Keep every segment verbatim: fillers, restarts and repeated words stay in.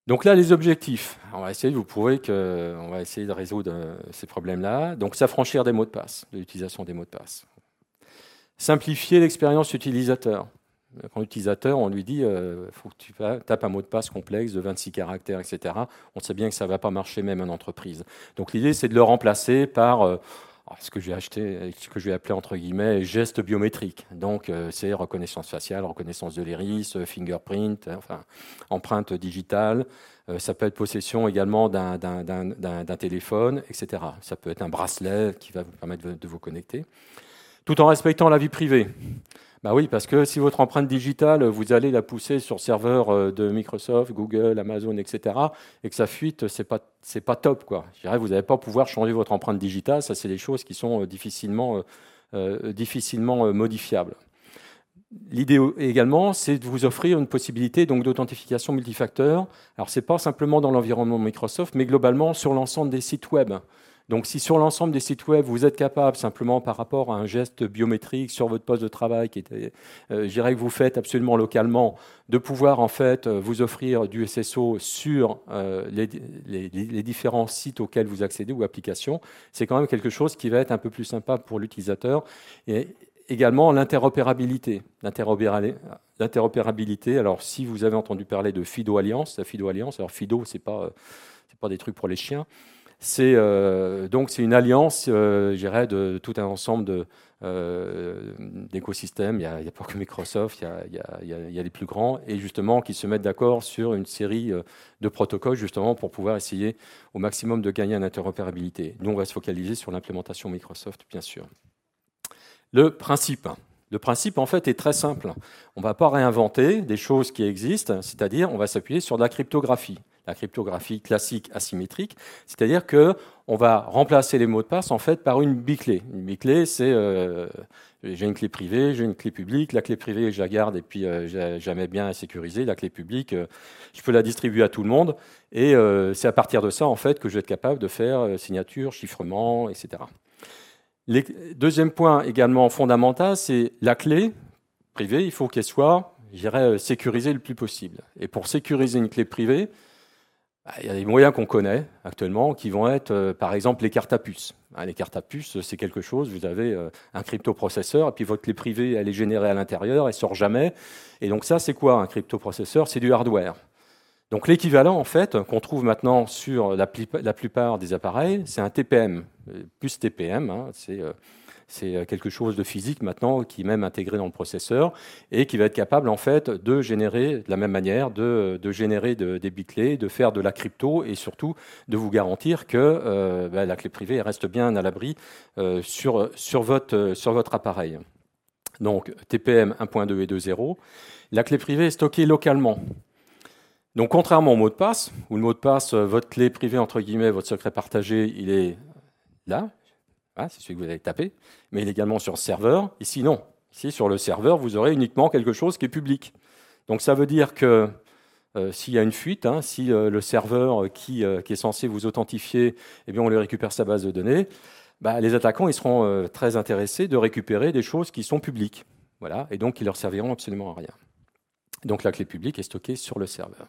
Donc là, les objectifs. On va essayer de vous prouver que, on va essayer de résoudre euh, ces problèmes-là. Donc, s'affranchir des mots de passe, de l'utilisation des mots de passe. Simplifier l'expérience utilisateur. Quand l'utilisateur, on lui dit, il euh, faut que tu tapes un mot de passe complexe de vingt-six caractères, et cetera. On sait bien que ça ne va pas marcher même en entreprise. Donc, l'idée, c'est de le remplacer par euh, ce que j'ai acheté, ce que je vais appeler entre guillemets gestes biométriques. Donc, euh, c'est reconnaissance faciale, reconnaissance de l'iris, euh, fingerprint, hein, enfin, empreinte digitale. Euh, ça peut être possession également d'un, d'un, d'un, d'un, d'un téléphone, et cetera. Ça peut être un bracelet qui va vous permettre de, de vous connecter, tout en respectant la vie privée. Bah oui, parce que si votre empreinte digitale, vous allez la pousser sur serveur de Microsoft, Google, Amazon, et cetera, et que ça fuite, c'est pas c'est pas top, quoi. Je dirais, vous n'allez pas pouvoir changer votre empreinte digitale. Ça, c'est des choses qui sont difficilement euh, difficilement modifiables. L'idée également, c'est de vous offrir une possibilité donc d'authentification multifacteur. Alors, c'est pas simplement dans l'environnement Microsoft, mais globalement sur l'ensemble des sites web. Donc, si sur l'ensemble des sites web, vous êtes capable, simplement par rapport à un geste biométrique sur votre poste de travail, qui est, euh, je dirais que vous faites absolument localement, de pouvoir en fait vous offrir du S S O sur euh, les, les, les différents sites auxquels vous accédez ou applications, c'est quand même quelque chose qui va être un peu plus sympa pour l'utilisateur. Et également l'interopérabilité. L'interopérabilité, alors si vous avez entendu parler de FIDO Alliance, la FIDO Alliance, alors FIDO, ce n'est pas, c'est pas des trucs pour les chiens. C'est euh, donc c'est une alliance, euh, je dirais, de tout un ensemble de, euh, d'écosystèmes. Il n'y a, a pas que Microsoft, il y a, il y a, il y a, il y a les plus grands, et justement qui se mettent d'accord sur une série de protocoles, justement, pour pouvoir essayer au maximum de gagner en interopérabilité. Nous, on va se focaliser sur l'implémentation Microsoft, bien sûr. Le principe. Le principe, en fait, est très simple. On ne va pas réinventer des choses qui existent, c'est-à-dire on va s'appuyer sur de la cryptographie. La cryptographie classique asymétrique, c'est-à-dire qu'on va remplacer les mots de passe en fait par une biclée. Une biclée, c'est euh, j'ai une clé privée, j'ai une clé publique. La clé privée, je la garde et puis euh, jamais bien sécurisée. La clé publique, euh, je peux la distribuer à tout le monde. Et euh, c'est à partir de ça en fait que je vais être capable de faire euh, signature, chiffrement, et cetera. Le deuxième point également fondamental, c'est la clé privée. Il faut qu'elle soit, je dirais, sécurisée le plus possible. Et pour sécuriser une clé privée, bah, il y a des moyens qu'on connaît actuellement qui vont être, euh, par exemple, les cartes à puce. Hein, les cartes à puce, c'est quelque chose, vous avez euh, un cryptoprocesseur, et puis votre clé privée, elle est générée à l'intérieur, elle sort jamais. Et donc ça, c'est quoi un cryptoprocesseur? C'est du hardware. Donc l'équivalent, en fait, qu'on trouve maintenant sur la, la plupart des appareils, c'est un T P M, plus T P M, hein, c'est... Euh, C'est quelque chose de physique maintenant qui est même intégré dans le processeur et qui va être capable en fait de générer de la même manière, de, de générer de, des bits clés, de faire de la crypto et surtout de vous garantir que euh, bah, la clé privée reste bien à l'abri euh, sur, sur, votre, sur votre appareil. Donc T P M un point deux et deux point zéro. La clé privée est stockée localement. Donc contrairement au mot de passe, où le mot de passe, votre clé privée entre guillemets, votre secret partagé, il est là. Ah, c'est celui que vous avez tapé, mais il est également sur serveur. Ici, non. Ici, sur le serveur, vous aurez uniquement quelque chose qui est public. Donc, ça veut dire que euh, s'il y a une fuite, hein, si euh, le serveur qui, euh, qui est censé vous authentifier, eh bien, on lui récupère sa base de données, bah, les attaquants ils seront euh, très intéressés de récupérer des choses qui sont publiques. Voilà, et donc, qui leur serviront absolument à rien. Donc, la clé publique est stockée sur le serveur.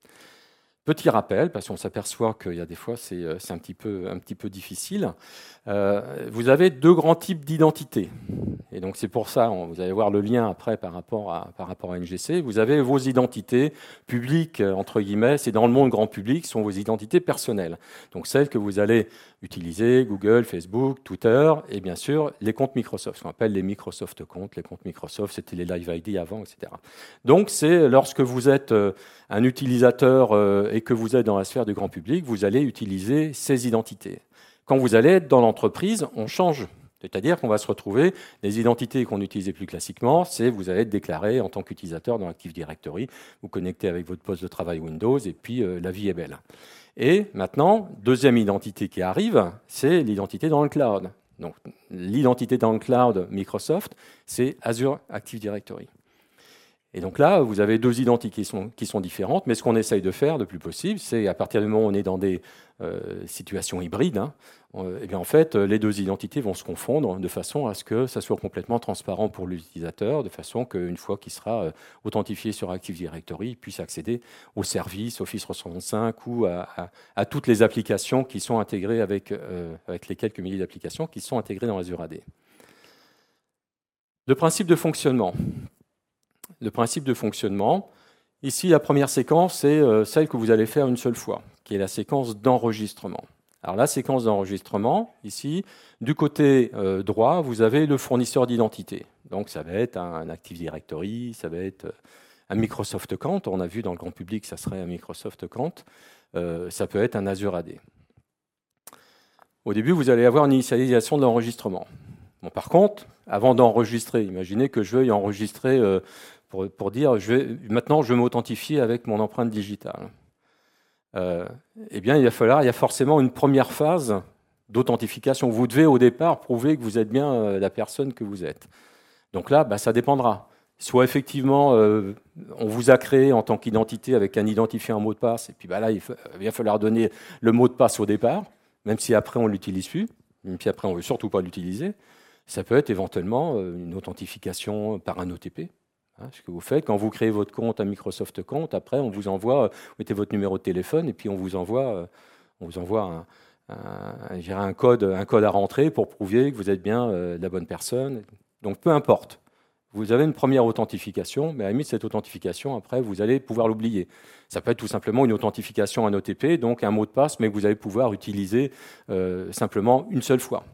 Petit rappel, parce qu'on s'aperçoit qu'il y a des fois, c'est, c'est un petit peu, un petit peu difficile. Euh, vous avez deux grands types d'identités. Et donc, c'est pour ça, on, vous allez voir le lien après par rapport à, par rapport à N G C. Vous avez vos identités publiques, entre guillemets, c'est dans le monde grand public, sont vos identités personnelles. Donc, celles que vous allez utiliser, Google, Facebook, Twitter, et bien sûr, les comptes Microsoft, ce qu'on appelle les Microsoft comptes. Les comptes Microsoft, c'était les Live I D avant, et cetera. Donc, c'est lorsque vous êtes un utilisateur et que vous êtes dans la sphère du grand public, vous allez utiliser ces identités. Quand vous allez être dans l'entreprise, on change. C'est-à-dire qu'on va se retrouver, les identités qu'on utilisait plus classiquement, c'est vous allez être déclaré en tant qu'utilisateur dans Active Directory, vous connectez avec votre poste de travail Windows, et puis euh, la vie est belle. Et maintenant, deuxième identité qui arrive, c'est l'identité dans le cloud. Donc, l'identité dans le cloud Microsoft, c'est Azure Active Directory. Et donc là, vous avez deux identités qui sont, qui sont différentes, mais ce qu'on essaye de faire le plus possible, c'est à partir du moment où on est dans des euh, situations hybrides, hein, euh, et bien en fait, les deux identités vont se confondre de façon à ce que ça soit complètement transparent pour l'utilisateur, de façon qu'une fois qu'il sera euh, authentifié sur Active Directory, il puisse accéder aux services Office trois cent soixante-cinq ou à, à, à toutes les applications qui sont intégrées avec, euh, avec les quelques milliers d'applications qui sont intégrées dans Azure A D. Le principe de fonctionnement. Le principe de fonctionnement, ici la première séquence, c'est euh, celle que vous allez faire une seule fois, qui est la séquence d'enregistrement. Alors la séquence d'enregistrement, ici, du côté euh, droit, vous avez le fournisseur d'identité. Donc ça va être un Active Directory, ça va être un Microsoft Account. On a vu dans le grand public, ça serait un Microsoft Account. Euh, ça peut être un Azure A D. Au début, vous allez avoir une initialisation de l'enregistrement. Bon, par contre, avant d'enregistrer, imaginez que je veuille enregistrer euh, pour, pour dire je vais, maintenant je vais m'authentifier avec mon empreinte digitale. Euh, eh bien, il va falloir, il y a forcément une première phase d'authentification. Vous devez au départ prouver que vous êtes bien euh, la personne que vous êtes. Donc là, bah, ça dépendra. Soit effectivement, euh, on vous a créé en tant qu'identité avec un identifiant, un mot de passe, et puis bah, là, il va falloir donner le mot de passe au départ, même si après on ne l'utilise plus, même si après on ne veut surtout pas l'utiliser. Ça peut être éventuellement une authentification par un O T P. Hein, ce que vous faites quand vous créez votre compte, un Microsoft Compte, après on vous envoie, vous mettez votre numéro de téléphone et puis on vous envoie, on vous envoie un, un, un, code, un code à rentrer pour prouver que vous êtes bien euh, la bonne personne. Donc peu importe. Vous avez une première authentification, mais à la limite, cette authentification, après, vous allez pouvoir l'oublier. Ça peut être tout simplement une authentification, un O T P, donc un mot de passe, mais que vous allez pouvoir utiliser euh, simplement une seule fois.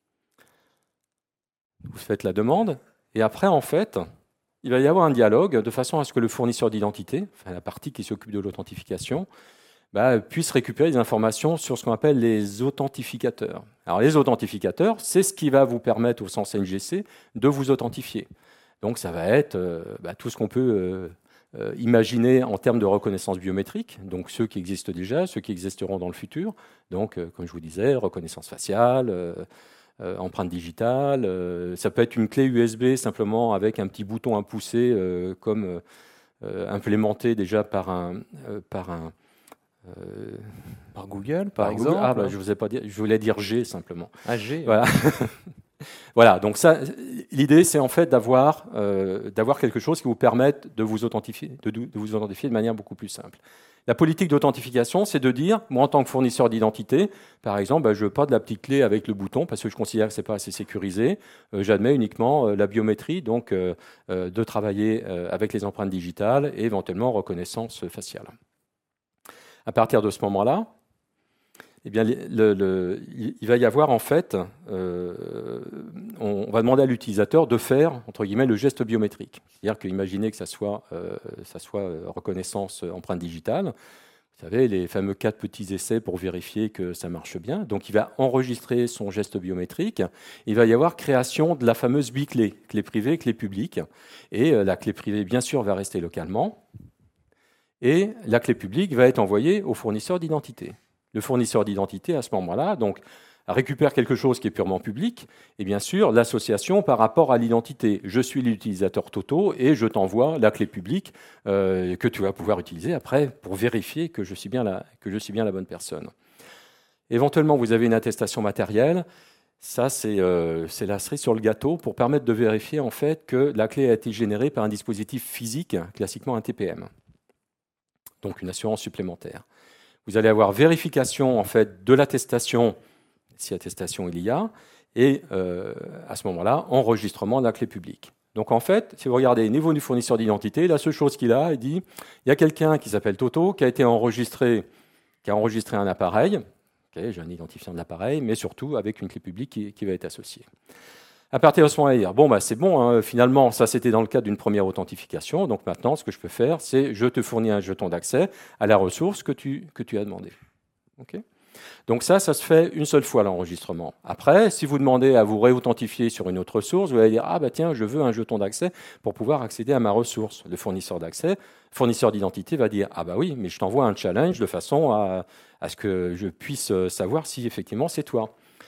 Vous faites la demande, et après, en fait, il va y avoir un dialogue de façon à ce que le fournisseur d'identité, enfin la partie qui s'occupe de l'authentification, bah, puisse récupérer des informations sur ce qu'on appelle les authentificateurs. Alors, les authentificateurs, c'est ce qui va vous permettre, au sens N G C, de vous authentifier. Donc, ça va être euh, bah, tout ce qu'on peut euh, euh, imaginer en termes de reconnaissance biométrique, donc ceux qui existent déjà, ceux qui existeront dans le futur. Donc, euh, comme je vous disais, reconnaissance faciale, euh, Euh, empreinte digitale, euh, ça peut être une clé U S B simplement avec un petit bouton à pousser euh, comme euh, implémenté déjà par un, euh, par un euh, par Google par, par exemple. Google. Ah bah, je vous ai pas dit, je voulais dire G simplement. Ah G. Voilà. Voilà. Donc ça, l'idée c'est en fait d'avoir euh, d'avoir quelque chose qui vous permette de vous authentifier, de, de vous authentifier de manière beaucoup plus simple. La politique d'authentification, c'est de dire, moi en tant que fournisseur d'identité, par exemple, bah, je ne veux pas de la petite clé avec le bouton parce que je considère que ce n'est pas assez sécurisé. Euh, J'admets uniquement euh, la biométrie, donc euh, euh, de travailler euh, avec les empreintes digitales et éventuellement reconnaissance faciale. À partir de ce moment-là, eh bien, le, le, il va y avoir en fait, euh, on, on va demander à l'utilisateur de faire, entre guillemets, le geste biométrique. C'est-à-dire qu'imaginez que ça soit, euh, ça soit reconnaissance empreinte digitale. Vous savez, les fameux quatre petits essais pour vérifier que ça marche bien. Donc, il va enregistrer son geste biométrique. Il va y avoir création de la fameuse biclé, clé privée, clé publique. Et euh, la clé privée, bien sûr, va rester localement. Et la clé publique va être envoyée au fournisseur d'identité. Le fournisseur d'identité, à ce moment-là, donc, récupère quelque chose qui est purement public, et bien sûr, l'association par rapport à l'identité. Je suis l'utilisateur Toto et je t'envoie la clé publique euh, que tu vas pouvoir utiliser après pour vérifier que je suis bien la, que je suis bien la bonne personne. Éventuellement, vous avez une attestation matérielle. Ça, c'est euh, la cerise sur le gâteau pour permettre de vérifier en fait que la clé a été générée par un dispositif physique, classiquement un T P M. Donc, une assurance supplémentaire. Vous allez avoir vérification en fait de l'attestation, si attestation il y a, et euh, à ce moment-là, enregistrement de la clé publique. Donc en fait, si vous regardez au niveau du fournisseur d'identité, la seule chose qu'il a, il dit, il y a quelqu'un qui s'appelle Toto, qui a été enregistré, qui a enregistré un appareil, okay, j'ai un identifiant de l'appareil, mais surtout avec une clé publique qui, qui va être associée. À partir de ce moment-là, dire, bon, bah, c'est bon, hein, finalement, ça c'était dans le cadre d'une première authentification, donc maintenant, ce que je peux faire, c'est je te fournis un jeton d'accès à la ressource que tu, que tu as demandé. Okay, donc ça, ça se fait une seule fois l'enregistrement. Après, si vous demandez à vous réauthentifier sur une autre ressource, vous allez dire, ah bah tiens, je veux un jeton d'accès pour pouvoir accéder à ma ressource. Le fournisseur d'accès, fournisseur d'identité va dire, ah bah oui, mais je t'envoie un challenge de façon à, à ce que je puisse savoir si effectivement c'est toi.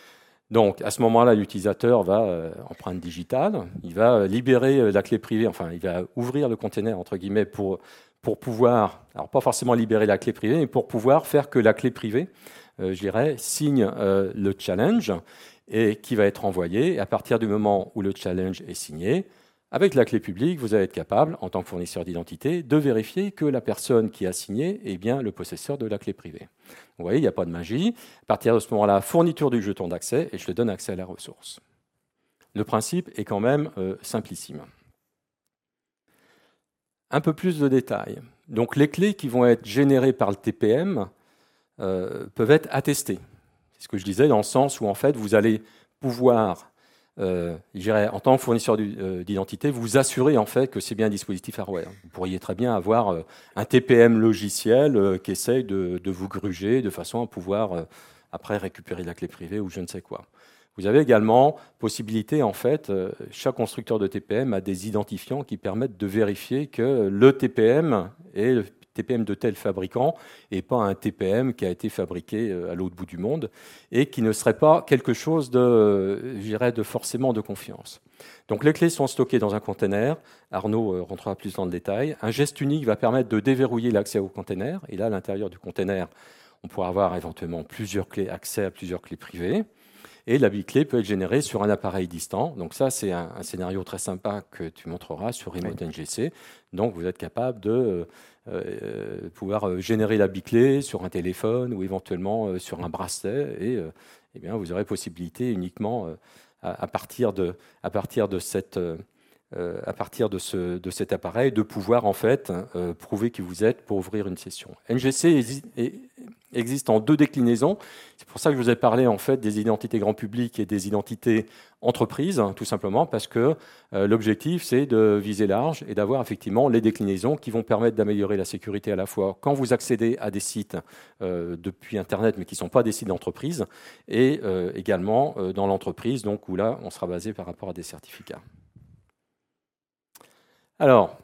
Donc, à ce moment-là, l'utilisateur va, euh, empreinte digitale, il va libérer la clé privée, enfin, il va ouvrir le container, entre guillemets, pour, pour pouvoir, alors pas forcément libérer la clé privée, mais pour pouvoir faire que la clé privée, euh, je dirais, signe euh, le challenge et qui va être envoyé. Et à partir du moment où le challenge est signé, avec la clé publique, vous allez être capable, en tant que fournisseur d'identité, de vérifier que la personne qui a signé est bien le possesseur de la clé privée. Vous voyez, il n'y a pas de magie. À partir de ce moment-là, fourniture du jeton d'accès, et je te donne accès à la ressource. Le principe est quand même euh, simplissime. Un peu plus de détails. Donc, les clés qui vont être générées par le T P M euh, peuvent être attestées. C'est ce que je disais, dans le sens où, en fait, vous allez pouvoir... Euh, je dirais, en tant que fournisseur d'identité, vous assurez en fait que c'est bien un dispositif hardware. Vous pourriez très bien avoir euh, un T P M logiciel euh, qui essaye de, de vous gruger de façon à pouvoir euh, après récupérer la clé privée ou je ne sais quoi. Vous avez également possibilité, en fait, euh, chaque constructeur de T P M a des identifiants qui permettent de vérifier que le T P M est le T P M de tel fabricant et pas un T P M qui a été fabriqué à l'autre bout du monde et qui ne serait pas quelque chose de, je dirais, de forcément de confiance. Donc les clés sont stockées dans un container. Arnaud rentrera plus dans le détail. Un geste unique va permettre de déverrouiller l'accès au container. Et là, à l'intérieur du container, on pourra avoir éventuellement plusieurs clés, accès à plusieurs clés privées. Et la biclé peut être générée sur un appareil distant. Donc ça, c'est un, un scénario très sympa que tu montreras sur Remote N G C. Donc vous êtes capable de euh, pouvoir générer la biclé sur un téléphone ou éventuellement euh, sur un bracelet. Et euh, eh bien, vous aurez possibilité uniquement euh, à, à, partir de, à partir de cette... Euh, à partir de, ce, de cet appareil, de pouvoir en fait euh, prouver qui vous êtes pour ouvrir une session. N G C existe, existe en deux déclinaisons. C'est pour ça que je vous ai parlé en fait des identités grand public et des identités entreprises, hein, tout simplement parce que euh, l'objectif c'est de viser large et d'avoir effectivement les déclinaisons qui vont permettre d'améliorer la sécurité à la fois quand vous accédez à des sites euh, depuis Internet mais qui ne sont pas des sites d'entreprise et euh, également euh, dans l'entreprise, donc où là on sera basé par rapport à des certificats. Alors,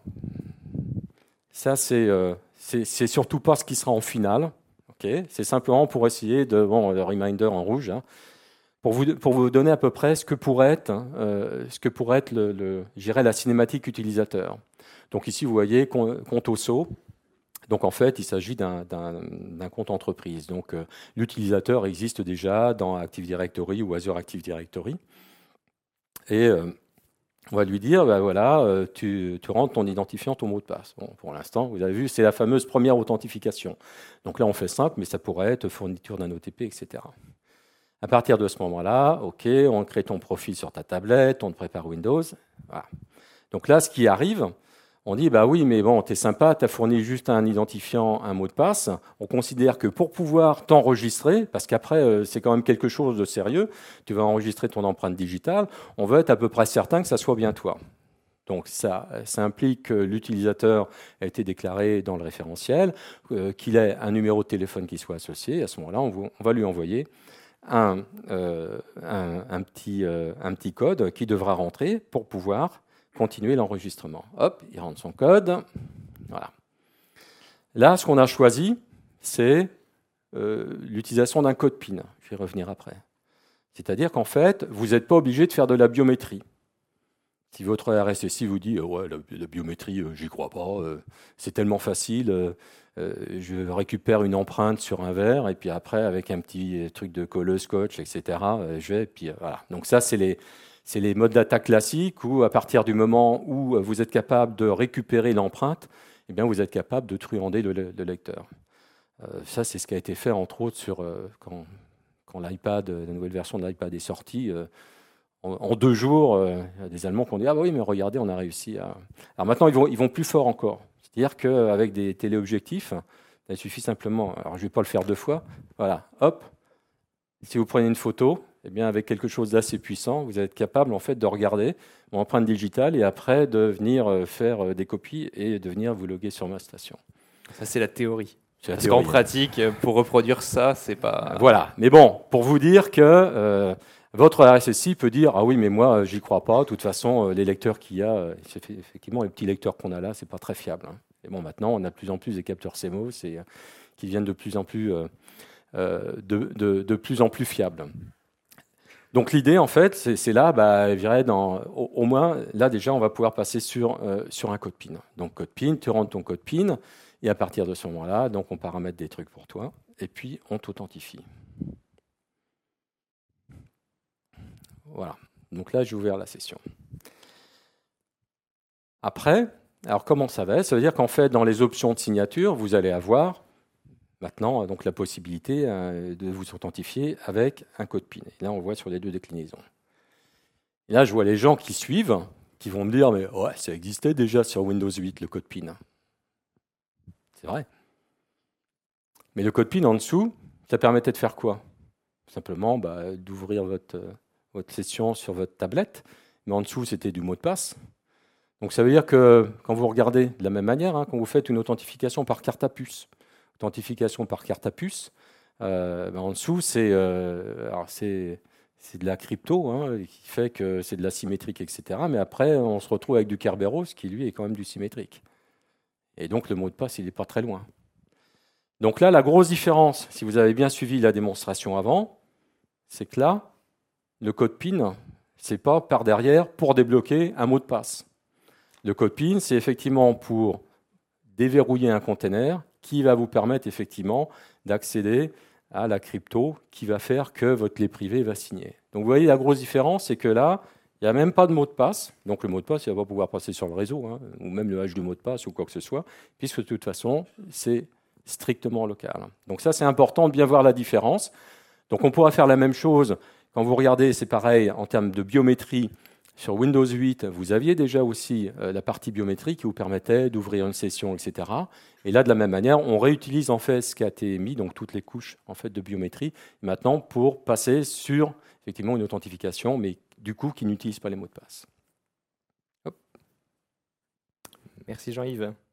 ça, c'est euh, surtout pas ce qui sera en finale. Okay, c'est simplement pour essayer de... Bon, le reminder en rouge, hein, pour, vous, pour vous donner à peu près ce que pourrait être, hein, euh, ce que pourrait être le, le, je dirais, la cinématique utilisateur. Donc ici, vous voyez, compte O S O. Donc en fait, il s'agit d'un compte entreprise. Donc euh, l'utilisateur existe déjà dans Active Directory ou Azure Active Directory. Et... Euh, on va lui dire, ben voilà, euh, tu, tu rentres ton identifiant, ton mot de passe. Bon, pour l'instant, vous avez vu, c'est la fameuse première authentification. Donc là, on fait simple, mais ça pourrait être fourniture d'un O T P, et cetera. À partir de ce moment-là, OK, on crée ton profil sur ta tablette, on te prépare Windows. Voilà. Donc là, ce qui arrive, on dit, bah oui, mais bon, t'es sympa, t'as fourni juste un identifiant, un mot de passe. On considère que pour pouvoir t'enregistrer, parce qu'après, c'est quand même quelque chose de sérieux, tu vas enregistrer ton empreinte digitale, on veut être à peu près certain que ça soit bien toi. Donc ça, ça implique que l'utilisateur a été déclaré dans le référentiel, euh, qu'il ait un numéro de téléphone qui soit associé. À ce moment-là, on, on va lui envoyer un, euh, un, un, petit, euh, un petit code qui devra rentrer pour pouvoir continuer l'enregistrement. Hop, il rentre son code. Voilà. Là, ce qu'on a choisi, c'est euh, l'utilisation d'un code PIN. Je vais revenir après. C'est-à-dire qu'en fait, vous n'êtes pas obligé de faire de la biométrie. Si votre R S S I vous dit oh, « ouais, la, la biométrie, euh, j'y crois pas, euh, c'est tellement facile, euh, euh, je récupère une empreinte sur un verre, et puis après, avec un petit truc de colleuse, scotch, et cetera, euh, je vais, et puis euh, voilà. » Donc ça, c'est les... C'est les modes d'attaque classiques où, à partir du moment où vous êtes capable de récupérer l'empreinte, eh bien, vous êtes capable de truander le, le lecteur. Euh, ça, c'est ce qui a été fait, entre autres, sur, euh, quand, quand l'iPad, la nouvelle version de l'iPad est sortie. Euh, en, en deux jours, euh, il y a des Allemands qui ont dit « Ah oui, mais regardez, on a réussi à... » Alors maintenant, ils vont, ils vont plus fort encore. C'est-à-dire qu'avec des téléobjectifs, il suffit simplement... Alors, je ne vais pas le faire deux fois. Voilà, hop. Si vous prenez une photo... Eh bien, avec quelque chose d'assez puissant, vous êtes capable en fait, de regarder mon empreinte digitale et après de venir faire des copies et de venir vous loguer sur ma station. Ça, c'est la théorie. Parce qu'en pratique, pour reproduire ça, c'est pas... Voilà. Mais bon, pour vous dire que euh, votre R S S I peut dire « Ah oui, mais moi, j'y crois pas. De toute façon, les lecteurs qu'il y a, effectivement, les petits lecteurs qu'on a là, c'est pas très fiable. Hein. » Et bon, maintenant, on a de plus en plus des capteurs C M O S et, euh, qui deviennent de plus en plus, euh, de, de, de plus en plus fiables. Donc l'idée, en fait, c'est là, bah, je dirais dans, au, au moins, là déjà, on va pouvoir passer sur, euh, sur un code PIN. Donc code PIN, tu rentres ton code PIN, et à partir de ce moment-là, donc on paramètre des trucs pour toi, et puis on t'authentifie. Voilà. Donc là, j'ai ouvert la session. Après, alors comment ça va? Ça veut dire qu'en fait, dans les options de signature, vous allez avoir maintenant donc, la possibilité euh, de vous authentifier avec un code PIN. Et là, on voit sur les deux déclinaisons. Et là, je vois les gens qui suivent, qui vont me dire, mais ouais, ça existait déjà sur Windows huit, le code PIN. C'est vrai. Mais le code PIN en dessous, ça permettait de faire quoi? Simplement bah, d'ouvrir votre, euh, votre session sur votre tablette. Mais en dessous, c'était du mot de passe. Donc ça veut dire que quand vous regardez de la même manière, hein, quand vous faites une authentification par carte à puce, authentification par carte à puce, euh, ben en dessous, c'est euh, de la crypto, hein, qui fait que c'est de la symétrique, et cetera. Mais après, on se retrouve avec du Kerberos, qui lui est quand même du symétrique. Et donc le mot de passe, il n'est pas très loin. Donc là, la grosse différence, si vous avez bien suivi la démonstration avant, c'est que là, le code PIN, c'est pas par derrière pour débloquer un mot de passe. Le code PIN, c'est effectivement pour déverrouiller un container qui va vous permettre effectivement d'accéder à la crypto qui va faire que votre clé privée va signer. Donc vous voyez, la grosse différence, c'est que là, il n'y a même pas de mot de passe. Donc le mot de passe, il ne va pas pouvoir passer sur le réseau, hein, ou même le hash du mot de passe ou quoi que ce soit, puisque de toute façon, c'est strictement local. Donc ça, c'est important de bien voir la différence. Donc on pourra faire la même chose. Quand vous regardez, c'est pareil, en termes de biométrie, sur Windows huit, vous aviez déjà aussi euh, la partie biométrie qui vous permettait d'ouvrir une session, et cetera. Et là, de la même manière, on réutilise en fait ce qui a été mis, donc toutes les couches en fait de biométrie, maintenant pour passer sur effectivement une authentification, mais du coup qui n'utilise pas les mots de passe. Hop. Merci Jean-Yves.